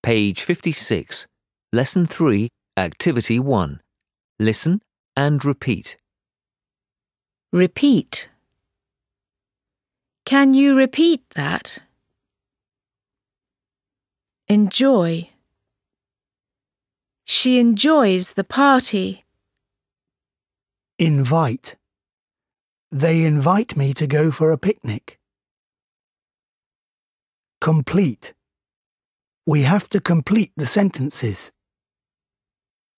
Page 56. Lesson 3, Activity 1. Listen and repeat. Repeat. Can you repeat that? Enjoy. She enjoys the party. Invite. They invite me to go for a picnic. Complete. We have to complete the sentences.